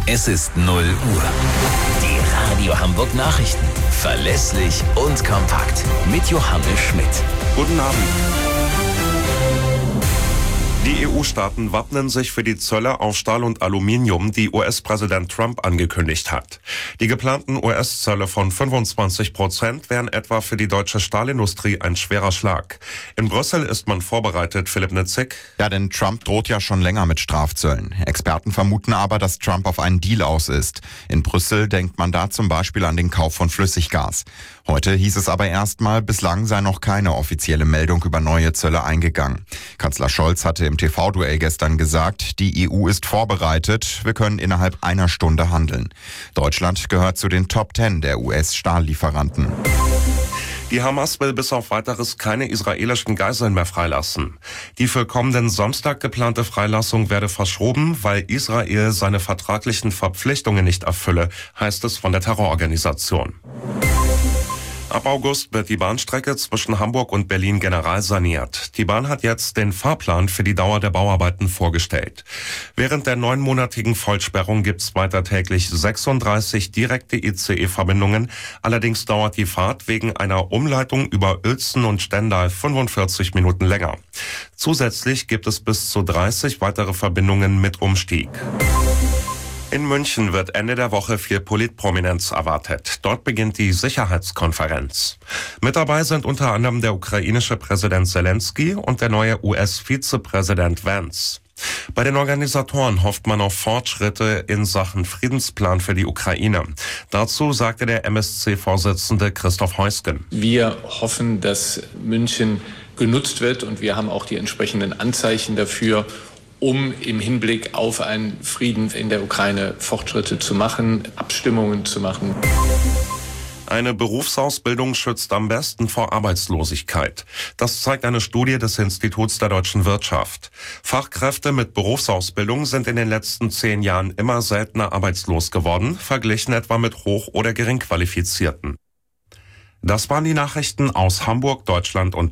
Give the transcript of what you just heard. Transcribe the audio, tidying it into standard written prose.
Es ist 0 Uhr. Die Radio Hamburg Nachrichten. Verlässlich und kompakt. Mit Johannes Schmidt. Guten Abend. Die EU-Staaten wappnen sich für die Zölle auf Stahl und Aluminium, die US-Präsident Trump angekündigt hat. Die geplanten US-Zölle von 25% wären etwa für die deutsche Stahlindustrie ein schwerer Schlag. In Brüssel ist man vorbereitet, Philipp Nitzig. Ja, denn Trump droht ja schon länger mit Strafzöllen. Experten vermuten aber, dass Trump auf einen Deal aus ist. In Brüssel denkt man da zum Beispiel an den Kauf von Flüssiggas. Heute hieß es aber erstmal, bislang sei noch keine offizielle Meldung über neue Zölle eingegangen. Kanzler Scholz hatte im TV-Duell gestern gesagt, die EU ist vorbereitet, wir können innerhalb einer Stunde handeln. Deutschland gehört zu den Top 10 der US-Stahllieferanten. Die Hamas will bis auf Weiteres keine israelischen Geiseln mehr freilassen. Die für kommenden Samstag geplante Freilassung werde verschoben, weil Israel seine vertraglichen Verpflichtungen nicht erfülle, heißt es von der Terrororganisation. Ab August wird die Bahnstrecke zwischen Hamburg und Berlin generalsaniert. Die Bahn hat jetzt den Fahrplan für die Dauer der Bauarbeiten vorgestellt. Während der 9-monatigen Vollsperrung gibt's weiter täglich 36 direkte ICE-Verbindungen. Allerdings dauert die Fahrt wegen einer Umleitung über Uelzen und Stendal 45 Minuten länger. Zusätzlich gibt es bis zu 30 weitere Verbindungen mit Umstieg. In München wird Ende der Woche viel Politprominenz erwartet. Dort beginnt die Sicherheitskonferenz. Mit dabei sind unter anderem der ukrainische Präsident Zelensky und der neue US-Vizepräsident Vance. Bei den Organisatoren hofft man auf Fortschritte in Sachen Friedensplan für die Ukraine. Dazu sagte der MSC-Vorsitzende Christoph Heusgen. Wir hoffen, dass München genutzt wird und wir haben auch die entsprechenden Anzeichen dafür, um im Hinblick auf einen Frieden in der Ukraine Fortschritte zu machen, Abstimmungen zu machen. Eine Berufsausbildung schützt am besten vor Arbeitslosigkeit. Das zeigt eine Studie des Instituts der deutschen Wirtschaft. Fachkräfte mit Berufsausbildung sind in den letzten 10 Jahren immer seltener arbeitslos geworden, verglichen etwa mit hoch- oder geringqualifizierten. Das waren die Nachrichten aus Hamburg, Deutschland und